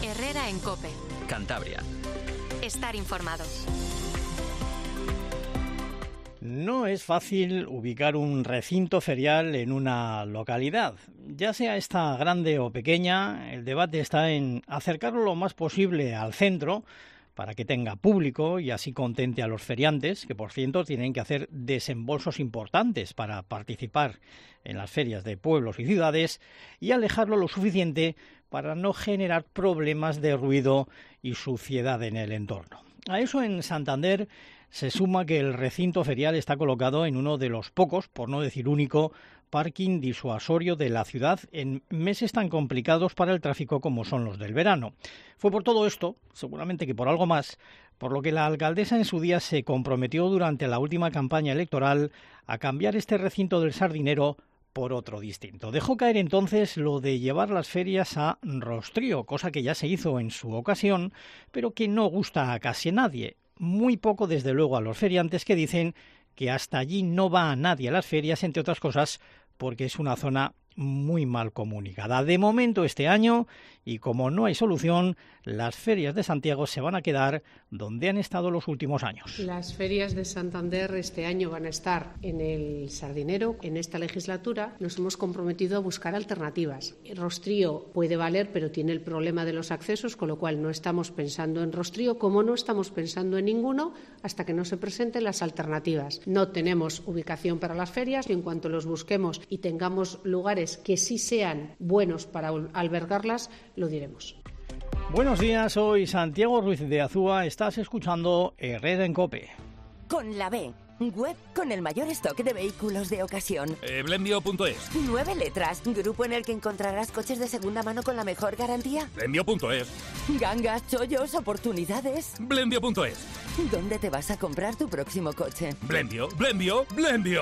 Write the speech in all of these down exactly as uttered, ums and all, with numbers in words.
Herrera en COPE. Cantabria. Estar informados. No es fácil ubicar un recinto ferial en una localidad. Ya sea esta grande o pequeña, el debate está en acercarlo lo más posible al centro para que tenga público y así contente a los feriantes, que por cierto tienen que hacer desembolsos importantes para participar en las ferias de pueblos y ciudades, y alejarlo lo suficiente para no generar problemas de ruido y suciedad en el entorno. A eso en Santander se suma que el recinto ferial está colocado en uno de los pocos, por no decir único, parking disuasorio de la ciudad en meses tan complicados para el tráfico como son los del verano. Fue por todo esto, seguramente que por algo más, por lo que la alcaldesa en su día se comprometió durante la última campaña electoral a cambiar este recinto del Sardinero por otro distinto. Dejó caer entonces lo de llevar las ferias a rostrío, cosa que ya se hizo en su ocasión, pero que no gusta a casi nadie. Muy poco, desde luego, a los feriantes, que dicen que hasta allí no va a nadie a las ferias, entre otras cosas, porque es una zona muy mal comunicada. De momento este año, y como no hay solución, las ferias de Santiago se van a quedar donde han estado los últimos años. Las ferias de Santander este año van a estar en el Sardinero. En esta legislatura nos hemos comprometido a buscar alternativas. El rostrío puede valer, pero tiene el problema de los accesos, con lo cual no estamos pensando en rostrío, como no estamos pensando en ninguno hasta que no se presenten las alternativas. No tenemos ubicación para las ferias y en cuanto los busquemos y tengamos lugares que sí sean buenos para albergarlas, lo diremos. Buenos días, soy Santiago Ruiz de Azúa, estás escuchando Herrera en COPE. Con la B, web con el mayor stock de vehículos de ocasión. Eh, Blendio punto es. Nueve letras, grupo en el que encontrarás coches de segunda mano con la mejor garantía. Blendio punto es. Gangas, chollos, oportunidades. Blendio punto es. ¿Dónde te vas a comprar tu próximo coche? Blendio, Blendio, Blendio.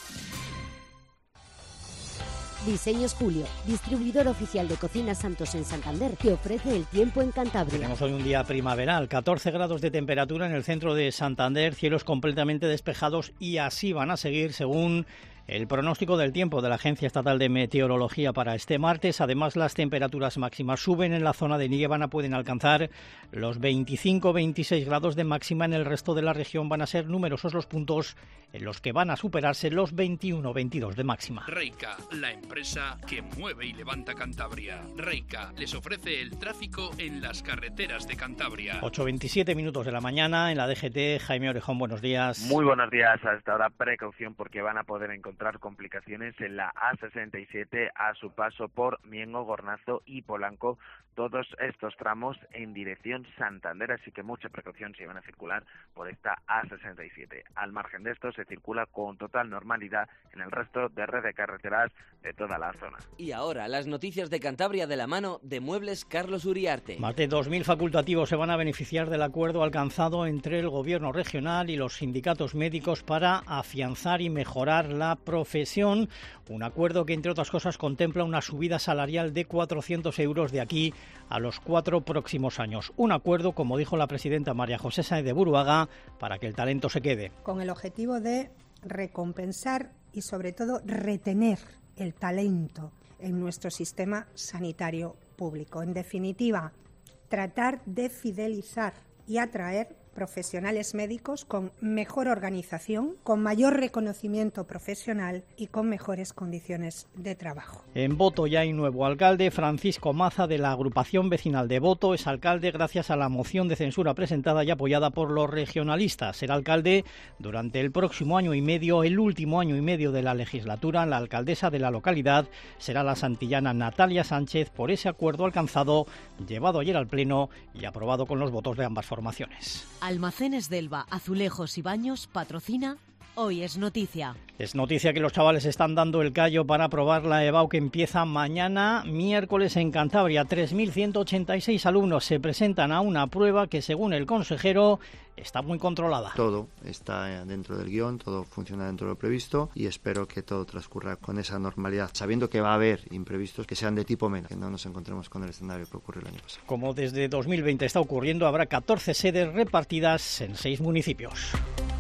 Diseños Julio, distribuidor oficial de Cocinas Santos en Santander, que ofrece el tiempo en Cantabria. Tenemos hoy un día primaveral, catorce grados de temperatura en el centro de Santander, cielos completamente despejados y así van a seguir según el pronóstico del tiempo de la Agencia Estatal de Meteorología para este martes. Además, las temperaturas máximas suben en la zona de Nievana, pueden alcanzar los veinticinco a veintiséis grados de máxima. En el resto de la región van a ser numerosos los puntos en los que van a superarse los veintiuno a veintidós de máxima. Reica, la empresa que mueve y levanta Cantabria. Reica les ofrece el tráfico en las carreteras de Cantabria. ocho veintisiete minutos de la mañana en la D G T. Jaime Orejón, buenos días. Muy buenos días. Hasta ahora precaución porque van a poder encontrar complicaciones en la A sesenta y siete a su paso por Miengo, Gornazo y Polanco, todos estos tramos en dirección Santander, así que mucha precaución si van a circular por esta A sesenta y siete. Al margen de esto se circula con total normalidad en el resto de red de carreteras de toda la zona. Y ahora las noticias de Cantabria de la mano de Muebles Carlos Uriarte. Más de dos mil facultativos se van a beneficiar del acuerdo alcanzado entre el gobierno regional y los sindicatos médicos para afianzar y mejorar la profesión, un acuerdo que entre otras cosas contempla una subida salarial de cuatrocientos euros de aquí a los cuatro próximos años. Un acuerdo, como dijo la presidenta María José Sáenz de Buruaga, para que el talento se quede. Con el objetivo de recompensar y sobre todo retener el talento en nuestro sistema sanitario público. En definitiva, tratar de fidelizar y atraer profesionales médicos con mejor organización, con mayor reconocimiento profesional y con mejores condiciones de trabajo. En Boto ya hay nuevo alcalde. Francisco Maza, de la agrupación vecinal de Boto, es alcalde gracias a la moción de censura presentada y apoyada por los regionalistas. Será alcalde durante el próximo año y medio, el último año y medio de la legislatura. La alcaldesa de la localidad será la santillana Natalia Sánchez, por ese acuerdo alcanzado, llevado ayer al Pleno y aprobado con los votos de ambas formaciones. Almacenes Delva, Azulejos y Baños patrocina Hoy es Noticia. Es noticia que los chavales están dando el callo para aprobar la EBAU que empieza mañana miércoles en Cantabria. tres mil ciento ochenta y seis alumnos se presentan a una prueba que, según el consejero, está muy controlada. Todo está dentro del guión, todo funciona dentro de lo previsto y espero que todo transcurra con esa normalidad, sabiendo que va a haber imprevistos que sean de tipo menos, que no nos encontremos con el escenario que ocurrió el año pasado. Como desde dos mil veinte está ocurriendo, habrá catorce sedes repartidas en seis municipios.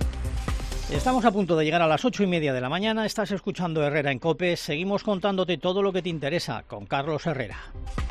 Estamos a punto de llegar a las ocho y media de la mañana. Estás escuchando Herrera en COPE. Seguimos contándote todo lo que te interesa con Carlos Herrera.